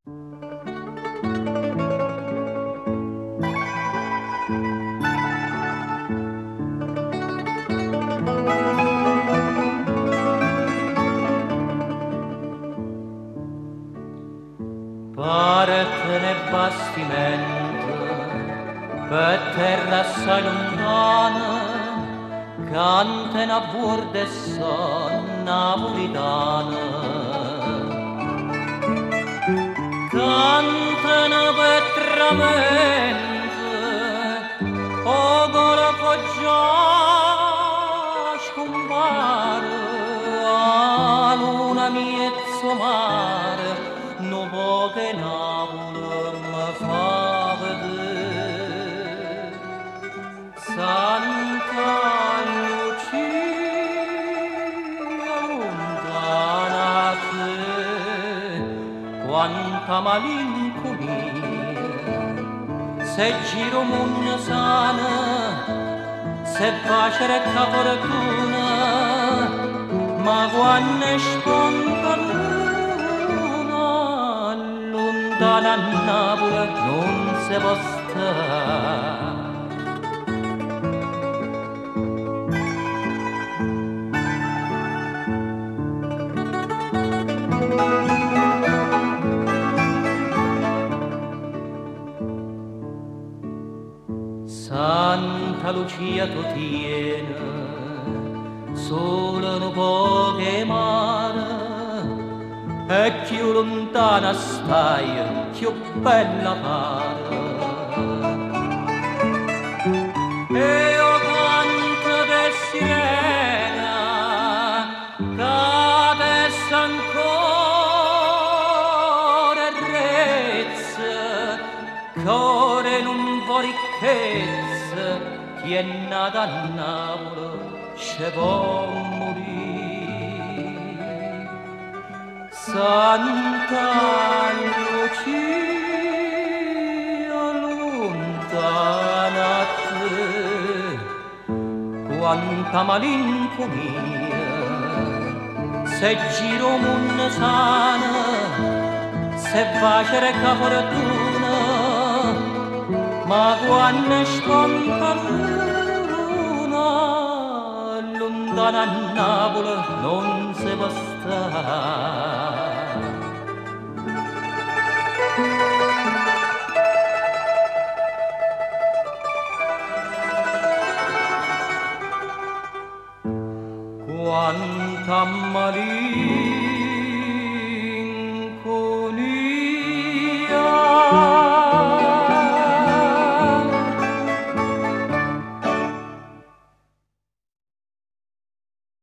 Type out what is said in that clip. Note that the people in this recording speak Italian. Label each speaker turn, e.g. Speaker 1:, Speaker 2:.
Speaker 1: Pare che ne bastimento per terra assai lontana canta una burde son napolitana, cantano vetramente o gola foggia scompare a luna miezzo mare no poche Napoli mi fa vedere Santa Lucia lontana te, quanta malinconia se giro mondo sana, se facere fortuna, ma quando spontanuna lontana a Napoli non si può stare. Santa Lucia tu tiene solo un po' che mare e più lontana stai più bella pare e io canto de sirena che adesso ancora rezza core non può ricchezza chi è nata a Napoli ci può morire. Santa Lucia lontana a te, quanta malinconia se giro mondo sana, se facere fortuna, ma quando spontanuna lontana a Napoli non si può stare.